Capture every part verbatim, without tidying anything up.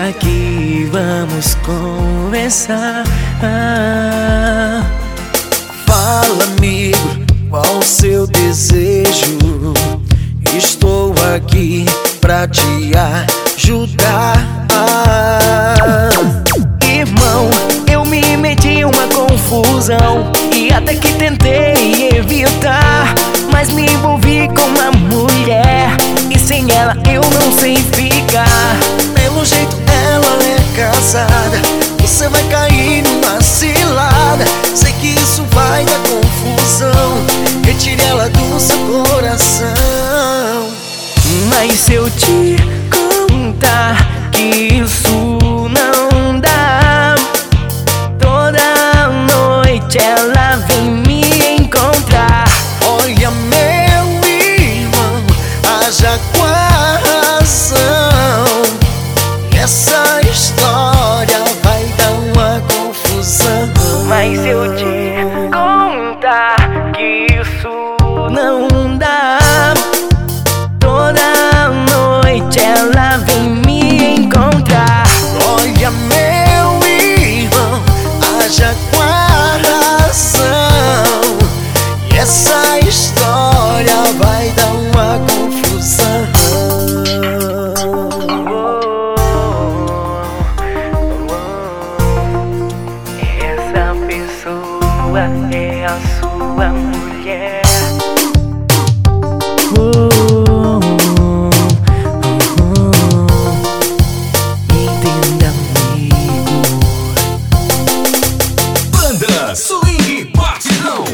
aqui, vamos conversar. Fala, amigo, qual o seu desejo? Estou aqui pra te ajudar. Irmão, eu me meti em uma confusão e até que tentei evitar, mas me envolvi com uma mulher e sem ela eu não sei ficar. Pelo jeito ela é casada, você vai cair numa cilada. Sei que isso vai dar confusão, retire ela do seu coração. Mas se eu te contar que isso não dá, toda noite ela vem me encontrar. Olha, meu irmão, haja com a razão. Essa história vai dar uma confusão. Mas se eu te contar que isso não dá, toda noite ela vem me encontrar. Olha, meu irmão, haja com a razão. E essa história vai dar uma confusão. Essa pessoa é a sua mulher. Entenda, amigo. Banda Swing Batidão.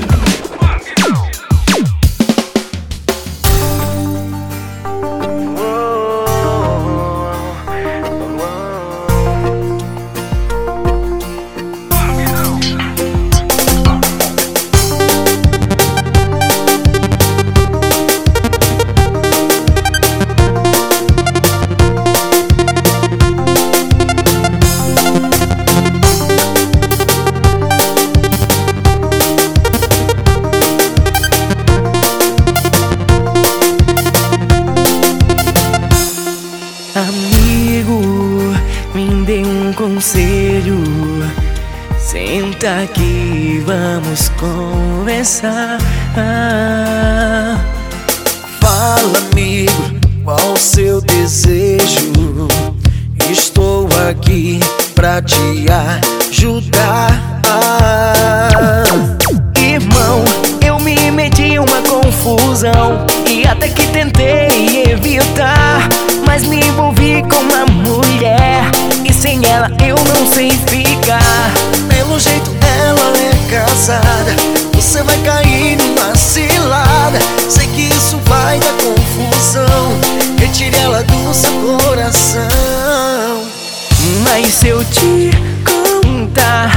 Amigo, me dê um conselho. Senta aqui, vamos conversar. Fala, amigo, qual o seu desejo? Estou aqui pra te ajudar. Irmão, eu me meti em uma confusão e até que tentei evitar, mas me envolvi com uma mulher e sem ela eu não sei ficar. Pelo jeito ela é casada, você vai cair numa cilada. Sei que isso vai dar confusão, retire ela do seu coração. Mas se eu te contar